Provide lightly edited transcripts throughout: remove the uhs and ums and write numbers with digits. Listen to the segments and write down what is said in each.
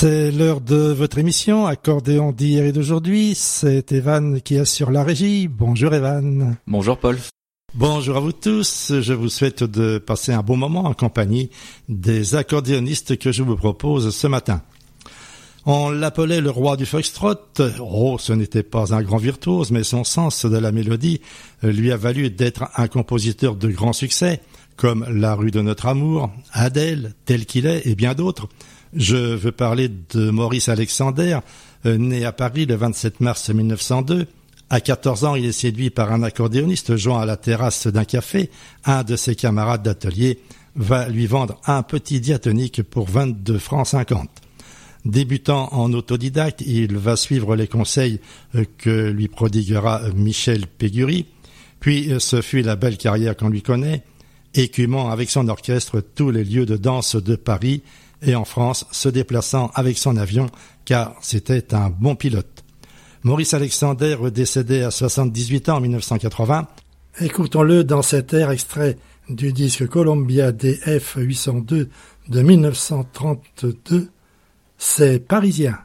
C'est l'heure de votre émission, Accordéon d'hier et d'aujourd'hui. C'est Evan qui assure la régie. Bonjour Evan. Bonjour Paul. Bonjour à vous tous. Je vous souhaite de passer un bon moment en compagnie des accordéonistes que je vous propose ce matin. On l'appelait le roi du foxtrot. Oh, ce n'était pas un grand virtuose, mais son sens de la mélodie lui a valu d'être un compositeur de grands succès, comme La rue de notre amour, Adèle, Tel qu'il est et bien d'autres. Je veux parler de Maurice Alexander, né à Paris le 27 mars 1902. À 14 ans, il est séduit par un accordéoniste jouant à la terrasse d'un café. Un de ses camarades d'atelier va lui vendre un petit diatonique pour 22 francs 50. Débutant en autodidacte, il va suivre les conseils que lui prodiguera Michel Pégury. Puis ce fut la belle carrière qu'on lui connaît, écumant avec son orchestre tous les lieux de danse de Paris et en France, se déplaçant avec son avion, car c'était un bon pilote. Maurice Alexander décédé à 78 ans en 1980. Écoutons-le dans cet air extrait du disque Columbia DF 802 de 1932. C'est parisien.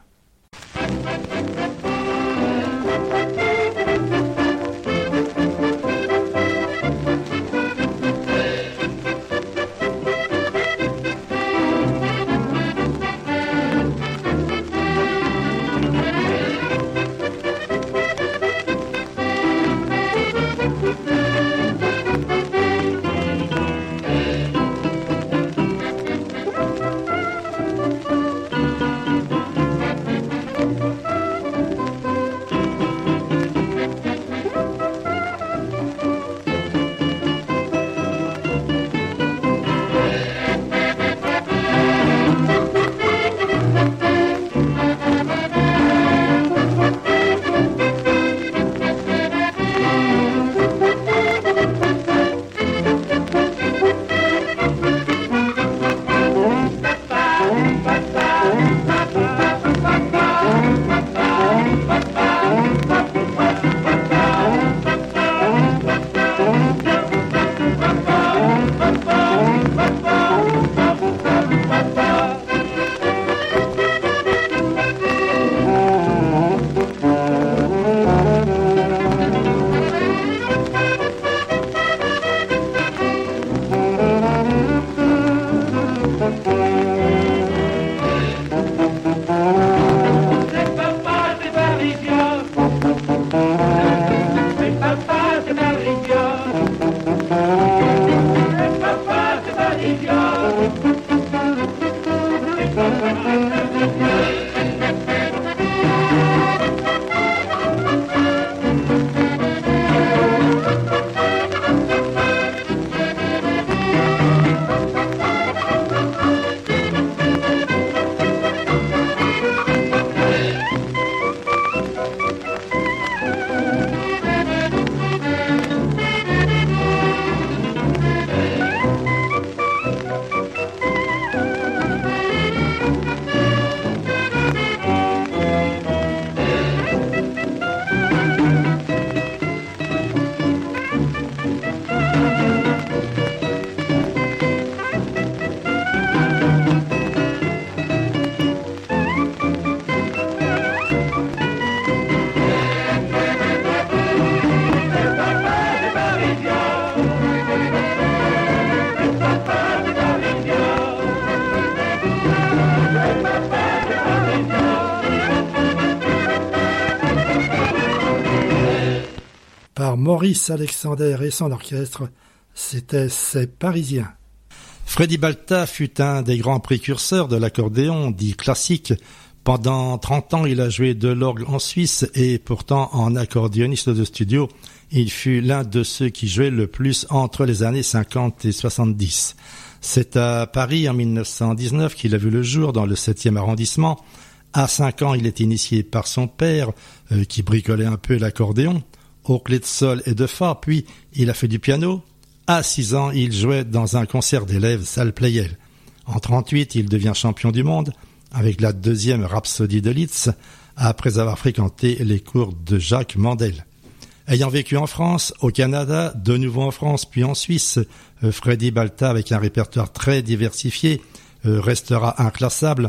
Maurice Alexander et son orchestre, c'était C'est parisien. Freddy Balta fut un des grands précurseurs de l'accordéon dit classique. Pendant 30 ans, il a joué de l'orgue en Suisse et pourtant en accordéoniste de studio, il fut l'un de ceux qui jouaient le plus entre les années 50 et 70. C'est à Paris en 1919 qu'il a vu le jour dans le 7e arrondissement. À 5 ans, il est initié par son père qui bricolait un peu l'accordéon aux clés de sol et de fa, puis il a fait du piano. À 6 ans, il jouait dans un concert d'élèves salle Pleyel. En 1938, il devient champion du monde avec la 2e Rhapsodie de Liszt, après avoir fréquenté les cours de Jacques Mandel. Ayant vécu en France, au Canada, de nouveau en France, puis en Suisse, Freddy Balta, avec un répertoire très diversifié, restera inclassable,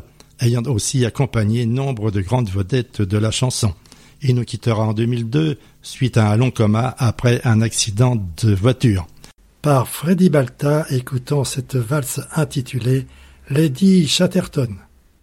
ayant aussi accompagné nombre de grandes vedettes de la chanson. Il nous quittera en 2002 suite à un long coma après un accident de voiture. Par Freddie Balta, écoutons cette valse intitulée Lady Chatterton.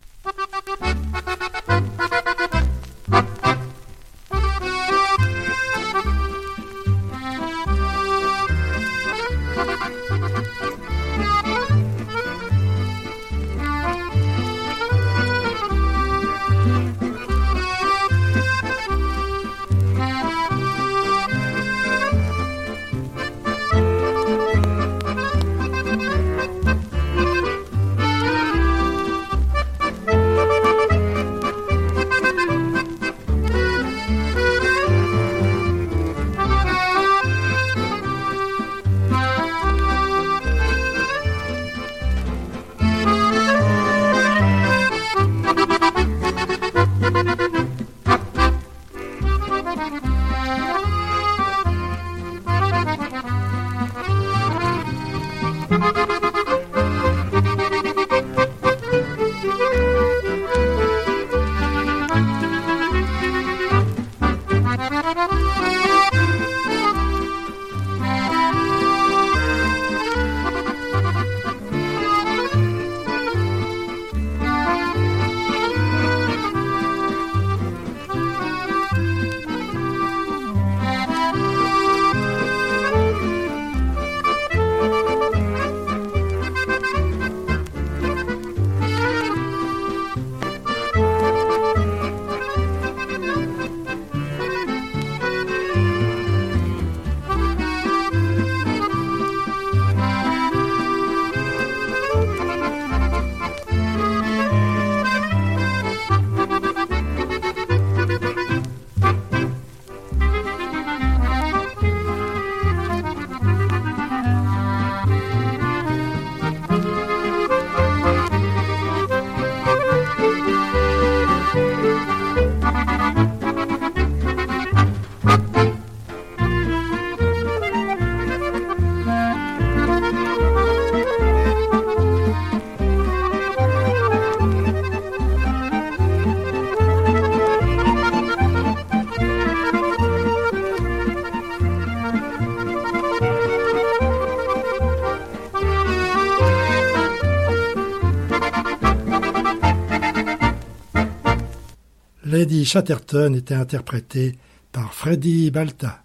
Lady Chatterton était interprétée par Freddie Balta.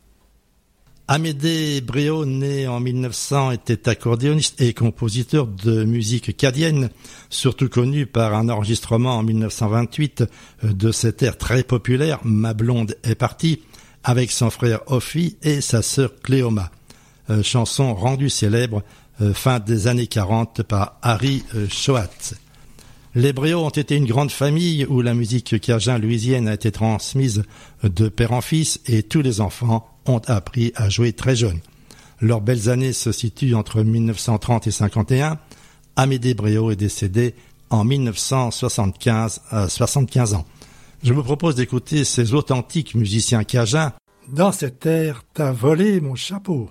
Amédée Breau, né en 1900, était accordéoniste et compositeur de musique cadienne, surtout connu par un enregistrement en 1928 de cet air très populaire « Ma blonde est partie » avec son frère Ophi et sa sœur Cléoma. Chanson rendue célèbre fin des années 40 par Harry Choate. Les Breau ont été une grande famille où la musique cajun-louisienne a été transmise de père en fils et tous les enfants ont appris à jouer très jeunes. Leurs belles années se situent entre 1930 et 51. Amédée Breau est décédé en 1975 à 75 ans. Je vous propose d'écouter ces authentiques musiciens cajuns. Dans cette air, t'as volé mon chapeau.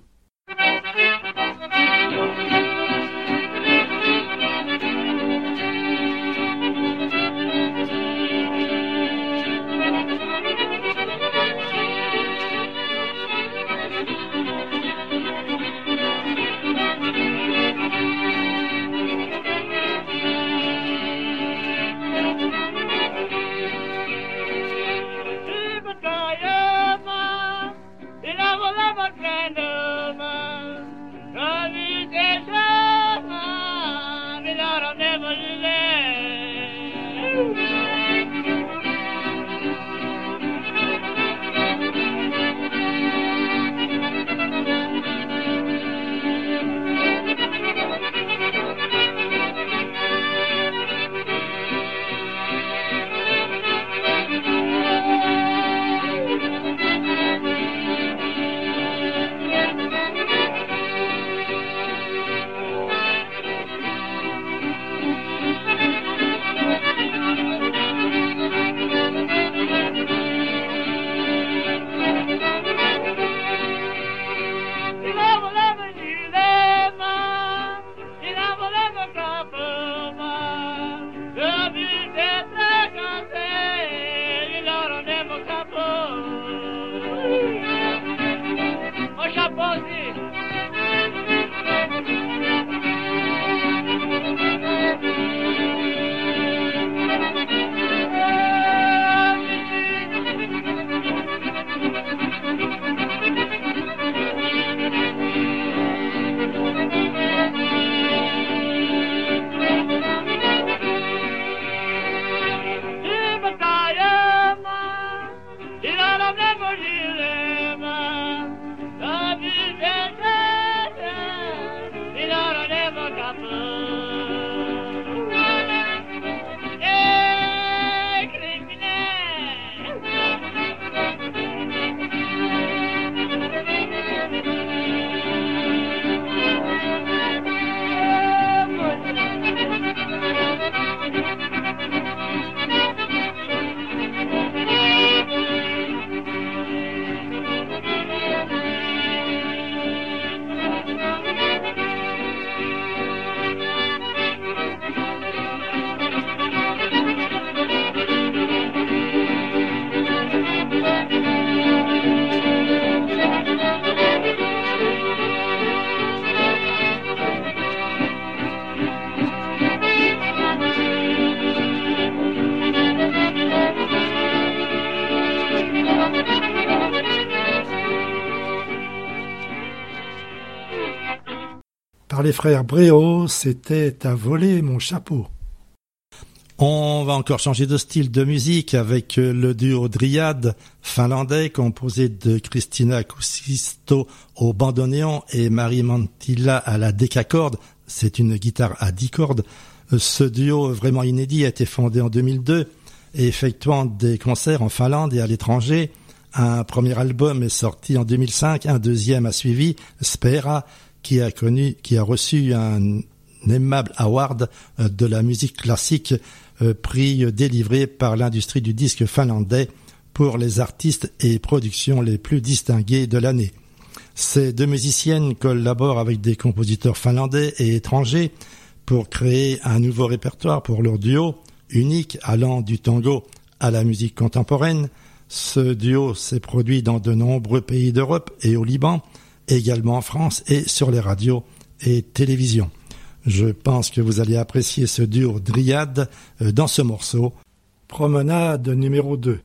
la poser. Par les frères Bréau, c'était à voler mon chapeau. On va encore changer de style de musique avec le duo Dryad finlandais composé de Christina Kuusisto au bandoneon et Mari Manttila à la décacorde. C'est une guitare à 10 cordes. Ce duo vraiment inédit a été fondé en 2002 et effectuant des concerts en Finlande et à l'étranger. Un premier album est sorti en 2005, un deuxième a suivi, Spera, qui a reçu un aimable award de la musique classique, prix délivré par l'industrie du disque finlandais pour les artistes et productions les plus distingués de l'année. Ces deux musiciennes collaborent avec des compositeurs finlandais et étrangers pour créer un nouveau répertoire pour leur duo, unique allant du tango à la musique contemporaine. Ce duo s'est produit dans de nombreux pays d'Europe et au Liban, également en France et sur les radios et télévisions. Je pense que vous allez apprécier ce duo Dryad dans ce morceau, Promenade numéro 2.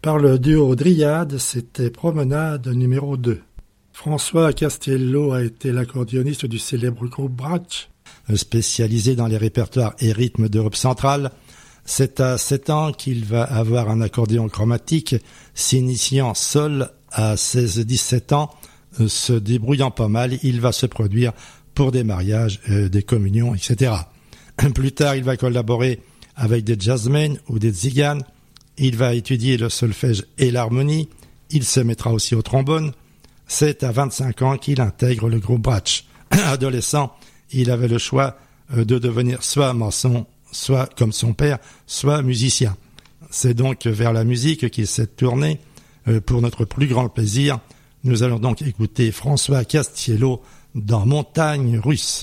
par le duo Dryade, c'était Promenade numéro 2. François Castiello a été l'accordéoniste du célèbre groupe Bratsch, spécialisé dans les répertoires et rythmes d'Europe centrale. C'est à 7 ans qu'il va avoir un accordéon chromatique, s'initiant seul à 16-17 ans, se débrouillant pas mal, il va se produire pour des mariages, des communions, etc. Plus tard, il va collaborer avec des jazzmen ou des tziganes. Il va étudier le solfège et l'harmonie. Il se mettra aussi au trombone. C'est à 25 ans qu'il intègre le groupe Bratsch. Adolescent, il avait le choix de devenir soit maçon, soit comme son père, soit musicien. C'est donc vers la musique qu'il s'est tourné. Pour notre plus grand plaisir, nous allons donc écouter François Castiello dans Montagne russe.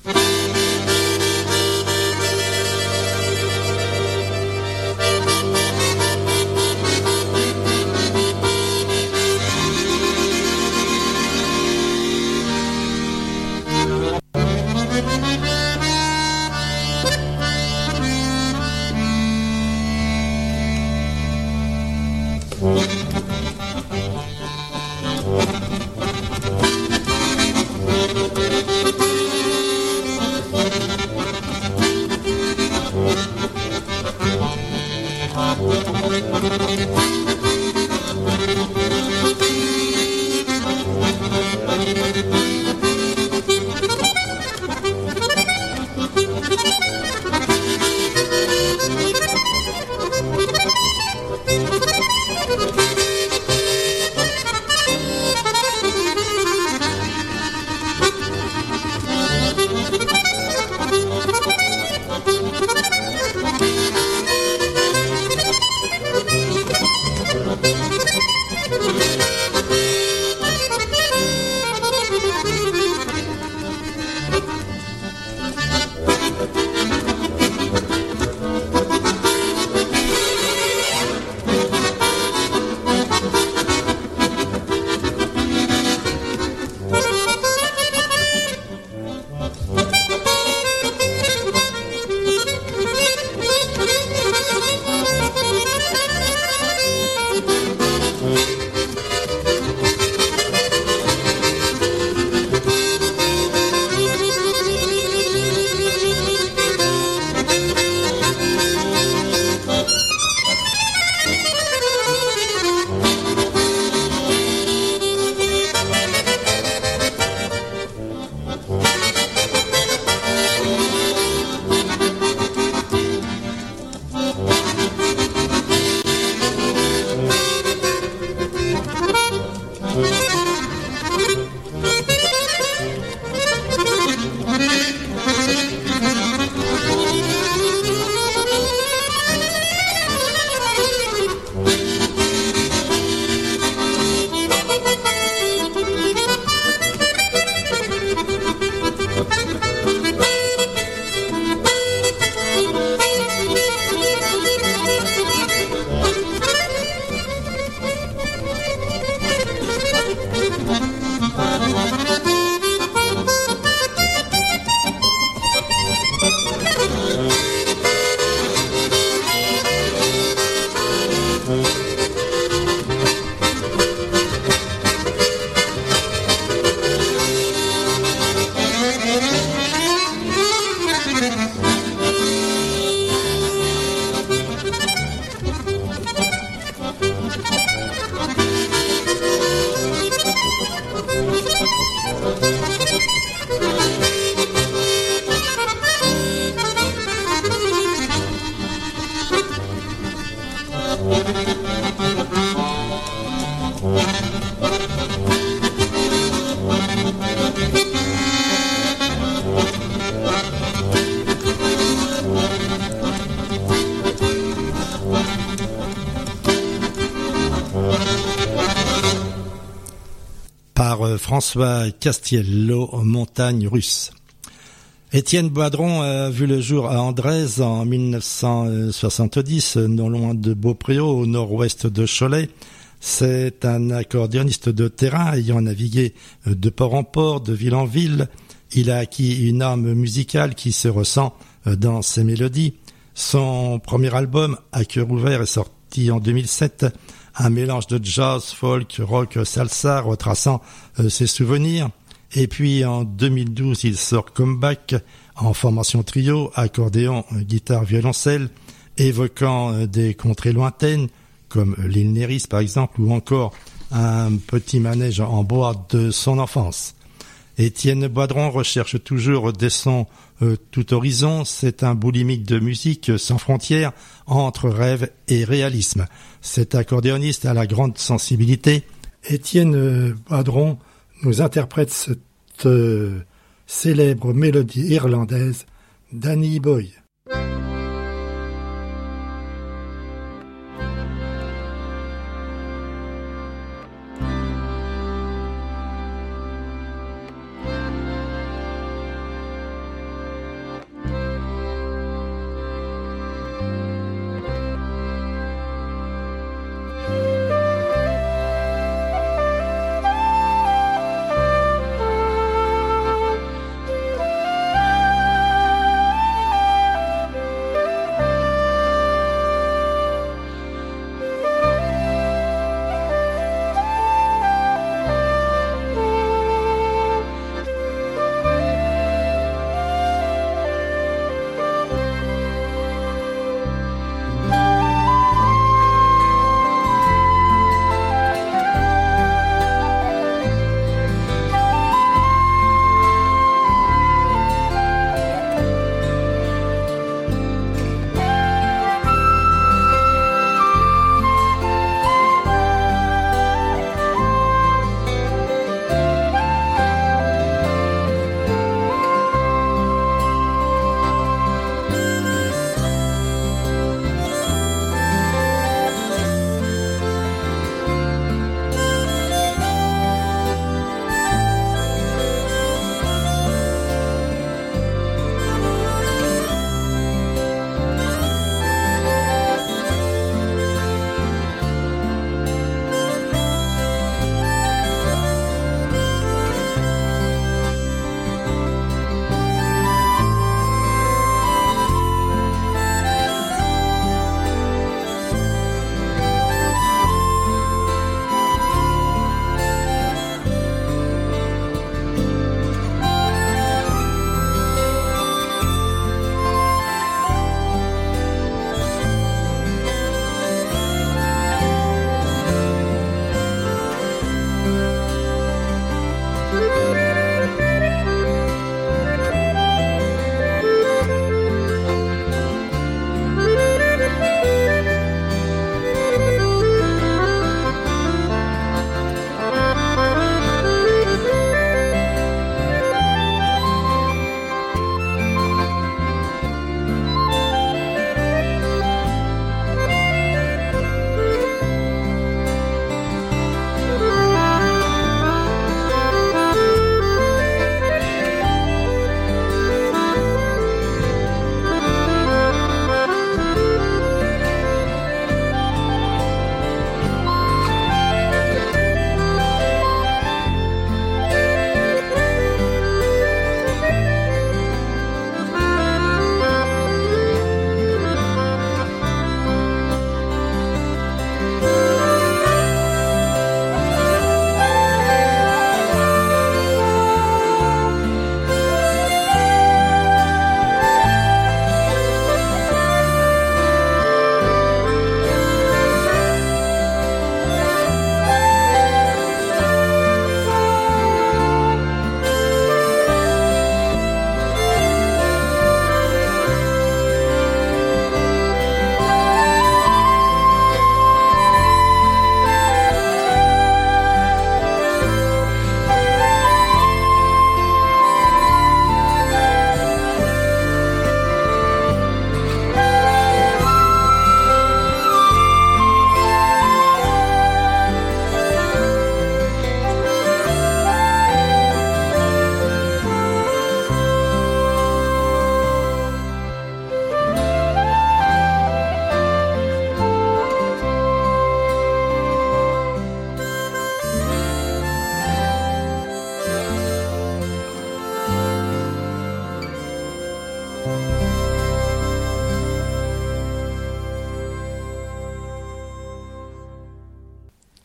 François Castiello, Montagne russe. Étienne Boidron a vu le jour à Andrés en 1970, non loin de Beaupréau, au nord-ouest de Cholet. C'est un accordéoniste de terrain ayant navigué de port en port, de ville en ville. Il a acquis une âme musicale qui se ressent dans ses mélodies. Son premier album, À cœur ouvert, est sorti en 2007. un mélange de jazz, folk, rock, salsa, retraçant ses souvenirs. Et puis en 2012, il sort Comeback en formation trio, accordéon, guitare, violoncelle, évoquant des contrées lointaines, comme l'île Néris par exemple, ou encore un petit manège en bois de son enfance. Étienne Boidron recherche toujours des sons tout horizon. C'est un boulimique de musique sans frontières entre rêve et réalisme. Cet accordéoniste a la grande sensibilité. Étienne Boidron nous interprète cette célèbre mélodie irlandaise d'Annie Boy.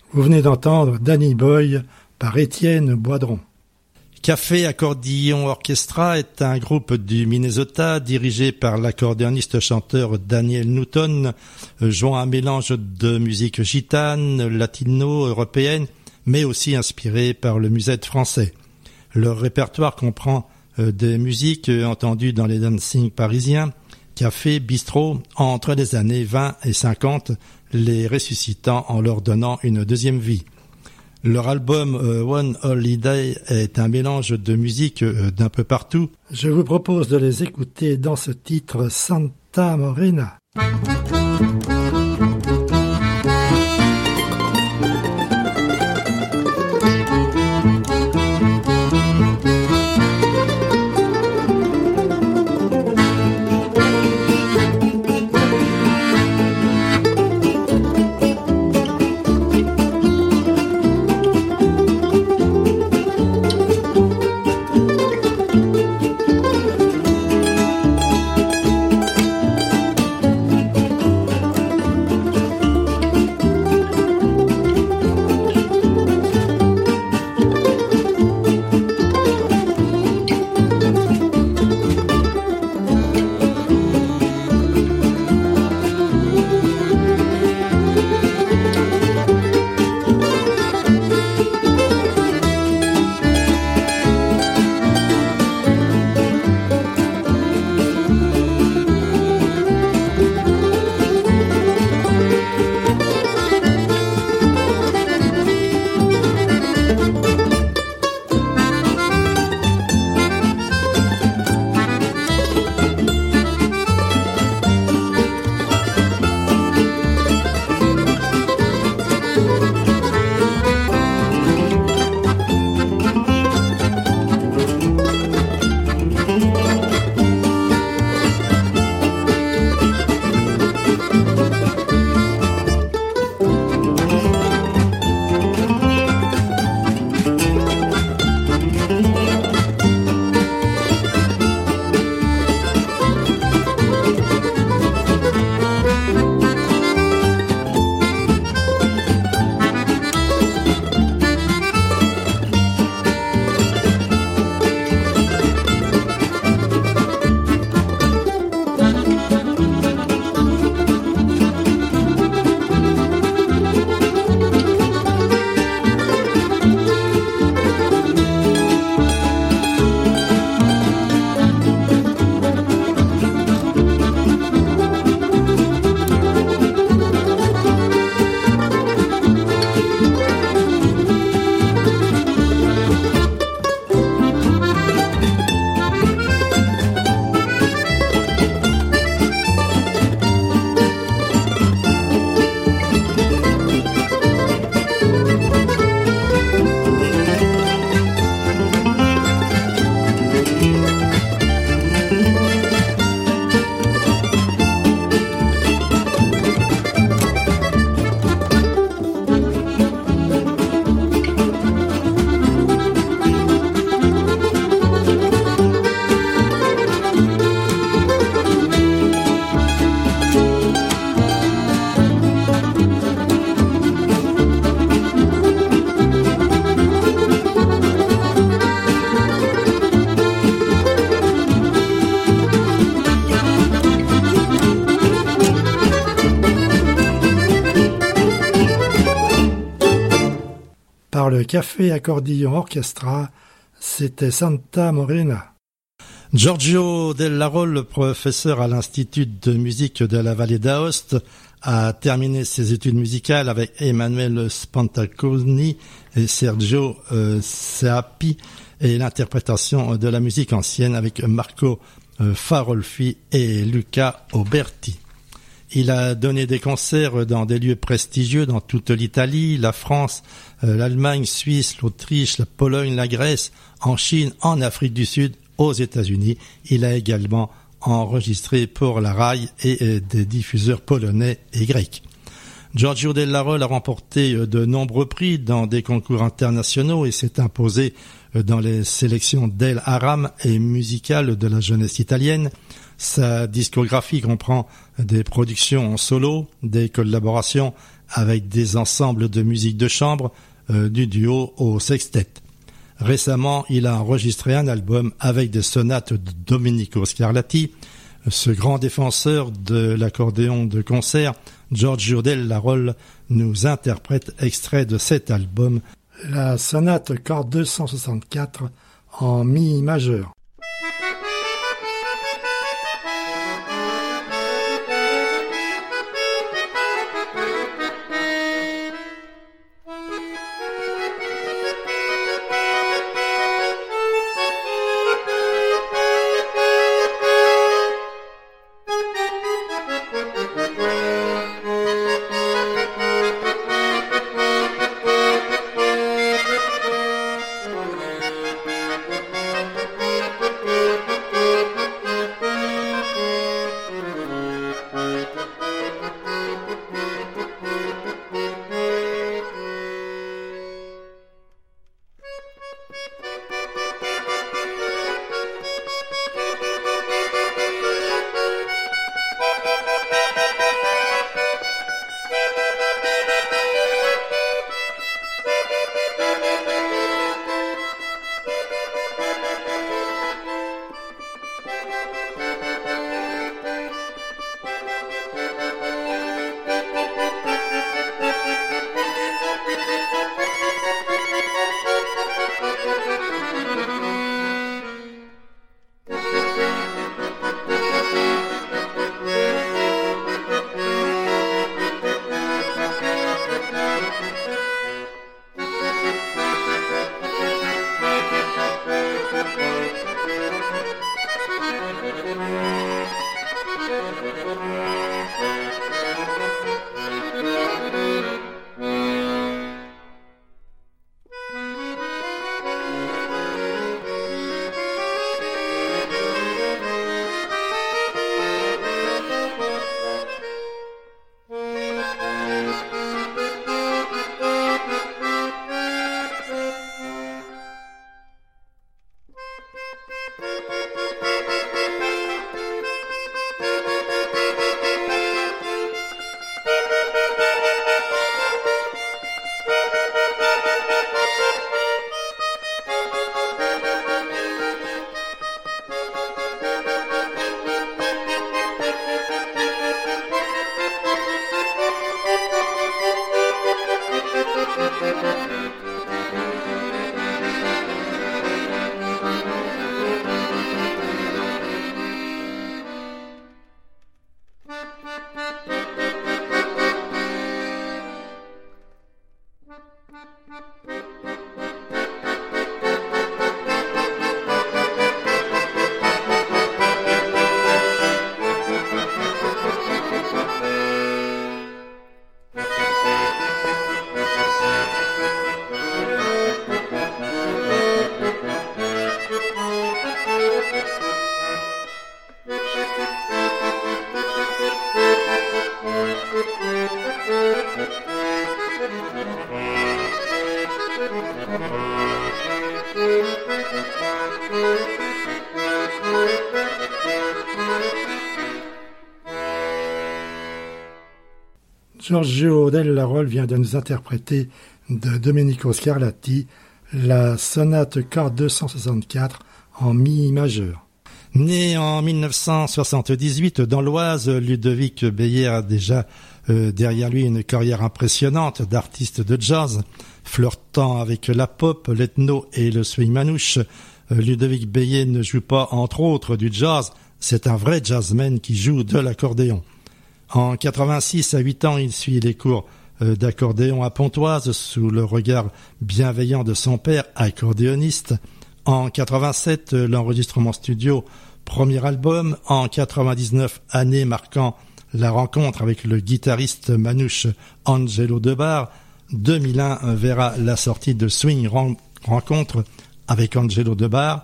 Vous venez d'entendre Danny Boy par Étienne Boidron. Café Accordéon Orchestra est un groupe du Minnesota dirigé par l'accordéoniste-chanteur Daniel Newton, jouant un mélange de musique gitane, latino, européenne, mais aussi inspiré par le musette français. Leur répertoire comprend des musiques entendues dans les dancing parisiens, cafés, bistrots, entre les années 20 et 50, les ressuscitant en leur donnant une deuxième vie. Leur album One Holiday est un mélange de musique d'un peu partout. Je vous propose de les écouter dans ce titre Santa Morena. Le Café Accordéon Orchestra, c'était Santa Morena. Giorgio Dell'Arol, professeur à l'Institut de musique de la Vallée d'Aoste, a terminé ses études musicales avec Emanuele Spantaconi et Sergio Seapi et l'interprétation de la musique ancienne avec Marco Farolfi et Luca Oberti. Il a donné des concerts dans des lieux prestigieux dans toute l'Italie, la France, l'Allemagne, Suisse, l'Autriche, la Pologne, la Grèce, en Chine, en Afrique du Sud, aux États-Unis. Il a également enregistré pour la RAI et des diffuseurs polonais et grecs. Giorgio Dell'Arol a remporté de nombreux prix dans des concours internationaux et s'est imposé dans les sélections d'El Aram et musicales de la jeunesse italienne. Sa discographie comprend des productions en solo, des collaborations avec des ensembles de musique de chambre, du duo au sextet. Récemment, il a enregistré un album avec des sonates de Domenico Scarlatti. Ce grand défenseur de l'accordéon de concert, Giorgio Della Rolle, nous interprète extrait de cet album, la sonate Cor 264 en mi majeur. Giorgio Della Rolle vient de nous interpréter de Domenico Scarlatti la sonate Cor 264 en mi majeur. Né en 1978 dans l'Oise, Ludovic Beyer a déjà derrière lui une carrière impressionnante d'artiste de jazz, flirtant avec la pop, l'ethno et le swing manouche. Ludovic Beyer ne joue pas entre autres du jazz, c'est un vrai jazzman qui joue de l'accordéon. En 86, à 8 ans, il suit les cours d'accordéon à Pontoise sous le regard bienveillant de son père, accordéoniste. En 87, l'enregistrement studio, premier album. En 99, année marquant la rencontre avec le guitariste manouche Angelo Debar. 2001 verra la sortie de Swing Rencontre avec Angelo Debar.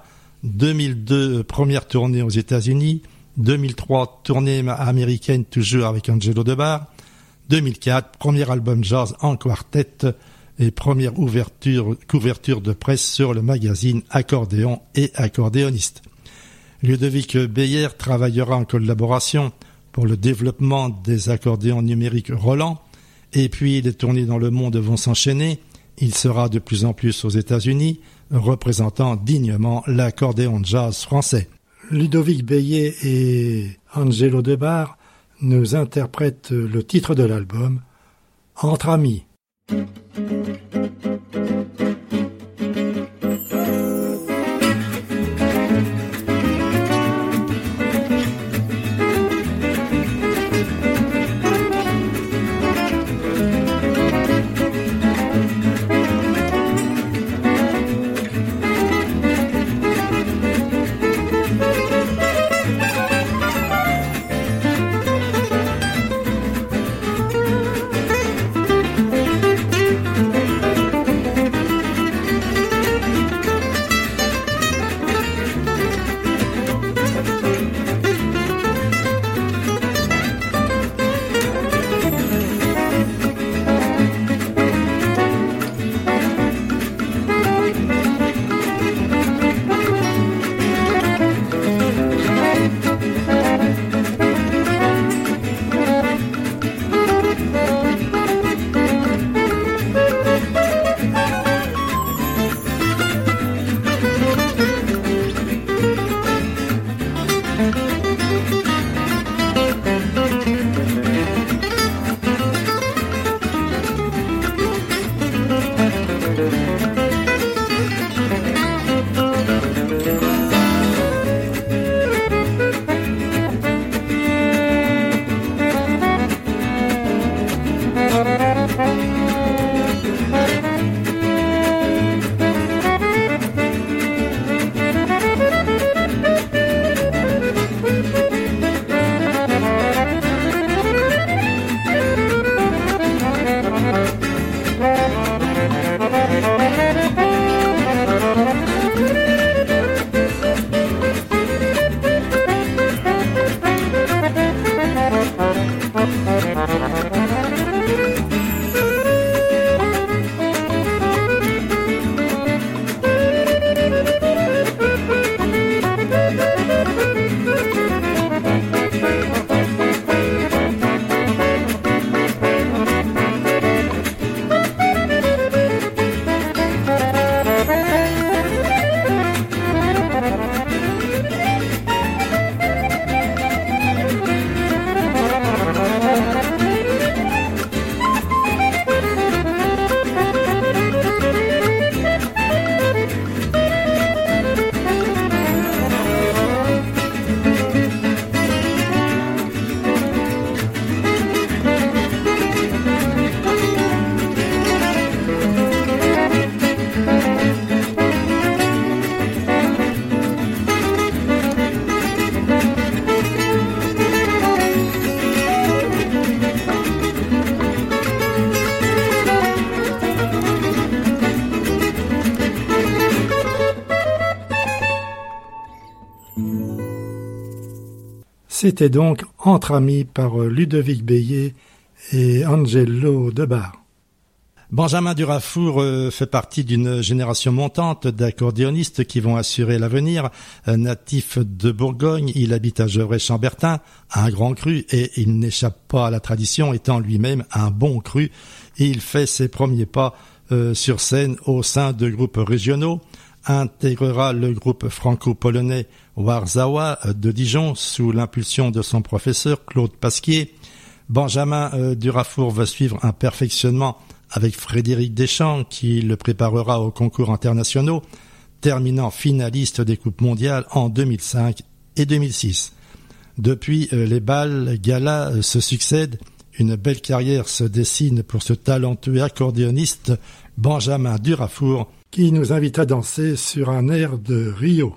2002, première tournée aux États-Unis. 2003, tournée américaine toujours avec Angelo Debar. 2004, premier album jazz en quartet et première couverture de presse sur le magazine Accordéon et Accordéoniste. Ludovic Beyer travaillera en collaboration pour le développement des accordéons numériques Roland Et puis les tournées dans le monde vont s'enchaîner. Il sera de plus en plus aux États-Unis, représentant dignement l'accordéon de jazz français. Ludovic Beillet et Angelo Debar nous interprètent le titre de l'album, Entre amis. C'était donc Entre amis par Ludovic Beillet et Angelo Debar. Benjamin Durafour fait partie d'une génération montante d'accordéonistes qui vont assurer l'avenir. Natif de Bourgogne, il habite à Gevrey-Chambertin, un grand cru, et il n'échappe pas à la tradition, étant lui-même un bon cru. Et il fait ses premiers pas sur scène au sein de groupes régionaux, intégrera le groupe franco-polonais Warzawa de Dijon sous l'impulsion de son professeur Claude Pasquier. Benjamin Durafour va suivre un perfectionnement avec Frédéric Deschamps qui le préparera aux concours internationaux, terminant finaliste des Coupes mondiales en 2005 et 2006. Depuis, les bals, galas se succèdent. Une belle carrière se dessine pour ce talentueux accordéoniste Benjamin Durafour qui nous invite à danser sur un air de Rio.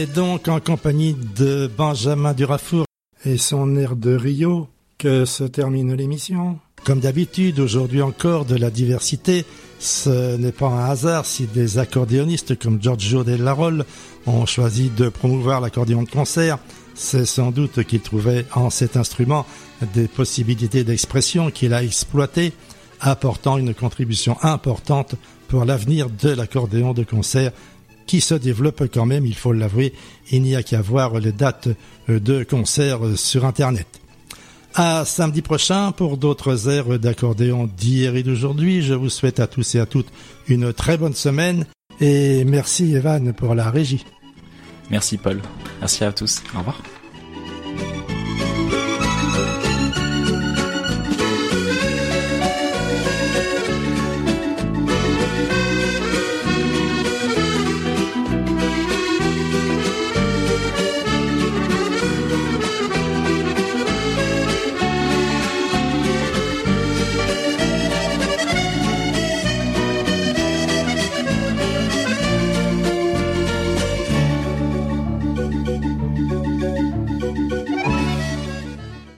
donc en compagnie de Benjamin Durafour et son air de Rio que se termine l'émission. Comme d'habitude, aujourd'hui encore, de la diversité. Ce n'est pas un hasard si des accordéonistes comme Giorgio Della Rolle ont choisi de promouvoir l'accordéon de concert. C'est sans doute qu'il trouvait en cet instrument des possibilités d'expression qu'il a exploitées, apportant une contribution importante pour l'avenir de l'accordéon de concert qui se développe quand même, il faut l'avouer. Il n'y a qu'à voir les dates de concert sur Internet. À samedi prochain pour d'autres airs d'accordéon d'hier et d'aujourd'hui. Je vous souhaite à tous et à toutes une très bonne semaine et merci Evan pour la régie. Merci Paul. Merci à tous. Au revoir.